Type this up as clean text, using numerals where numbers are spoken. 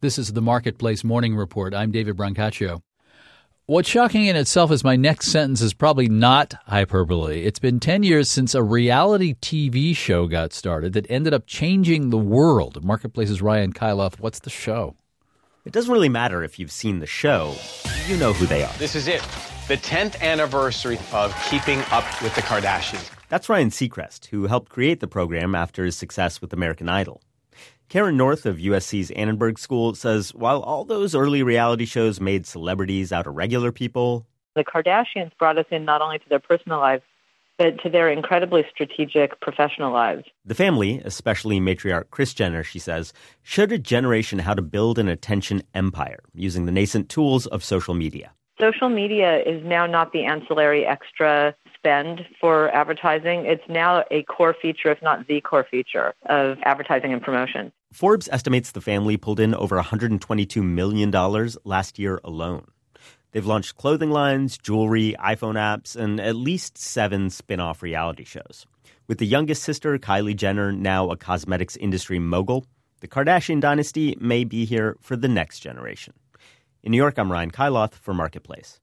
This is the Marketplace Morning Report. I'm David Brancaccio. What's shocking in itself is my next sentence is probably not hyperbole. It's been 10 years since a reality TV show got started that ended up changing the world. Marketplace's Ryan Kailath, what's the show? It doesn't really matter if you've seen the show. You know who they are. This is it, the 10th anniversary of Keeping Up with the Kardashians. That's Ryan Seacrest, who helped create the program after his success with American Idol. Karen North of USC's Annenberg School says while all those early reality shows made celebrities out of regular people, the Kardashians brought us in not only to their personal lives, but to their incredibly strategic professional lives. The family, especially matriarch Kris Jenner, she says, showed a generation how to build an attention empire using the nascent tools of social media. Social media is now not the ancillary extra spend for advertising. It's now a core feature, if not the core feature, of advertising and promotion. Forbes estimates the family pulled in over $122 million last year alone. They've launched clothing lines, jewelry, iPhone apps, and at least 7 spin-off reality shows. With the youngest sister, Kylie Jenner, now a cosmetics industry mogul, the Kardashian dynasty may be here for the next generation. In New York, I'm Ryan Kailath for Marketplace.